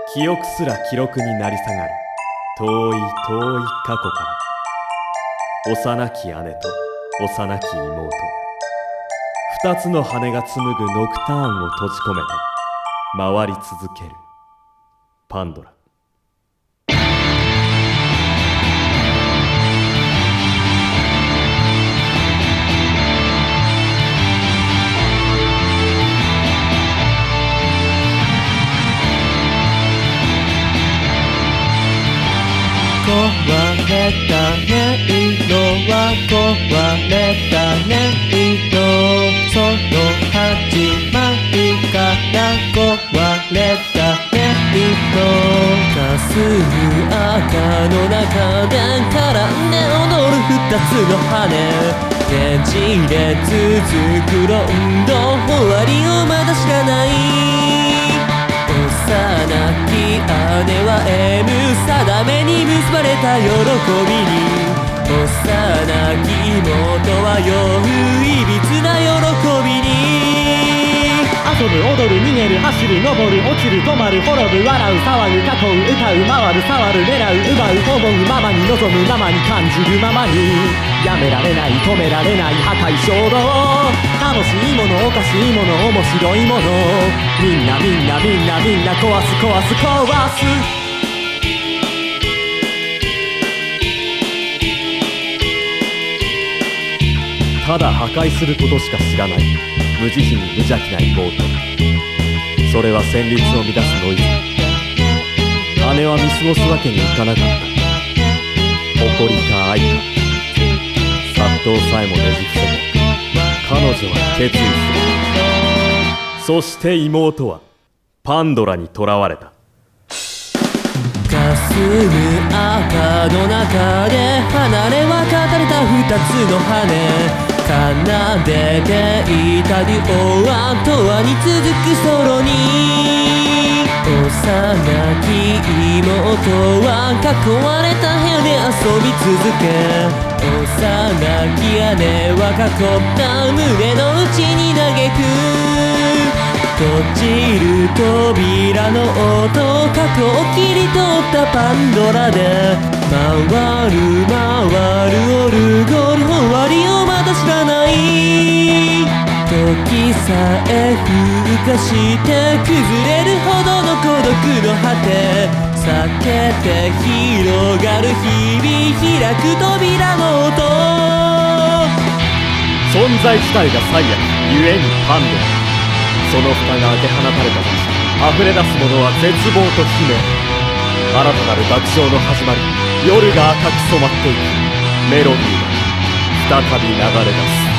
記憶すら記録になり下がる遠い遠い過去から、幼き姉と幼き妹、二つの羽が紡ぐノクターンを閉じ込めて回り続けるパンドラ。 壊れた音色は壊れた音色、その始まりから壊れた音色、霞む赤の中で絡んで踊る二つの羽、ねじれ続くロンド終わりをまだ知らない。幼き姉は定めに結ばれた喜びに、幼き妹は酔ういびつな喜びに、 遊ぶ踊る逃げる走る登る落ちる止まる滅ぶ笑う騒ぐ囲う歌う回る触る狙う奪う思うままに望むままに感じるままに、やめられない止められない破壊衝動、楽しいものおかしいもの面白いもの、みんなみんなみんなみんな壊す壊す壊す。 ただ破壊することしか知らない無慈悲に無邪気な妹、それは旋律を乱すノイズ。姉は見過ごすわけにいかなかった。誇りか愛か葛藤さえもねじ伏せて彼女は決意する。そして妹はパンドラに囚われた。 霞む赤の中で離れ別れた二つの羽、奏でていたデュオは永遠に続くソロに、幼き妹は囲われた部屋で遊び続け、幼き姉は囲った胸の内に嘆く。閉じる扉の音、過去を切り取ったパンドラで回る回るオルゴール、終わりをまだ知らない。時さえ風化して崩れるほどの孤独の果て、避けて広がる日々、開く扉の音、 存在自体が最悪ゆえにパンドラ。その蓋が開け放たれた時、溢れ出すものは絶望と悲鳴。新たなる爆笑の始まり、夜が赤く染まっていく。メロディーが再び流れ出す。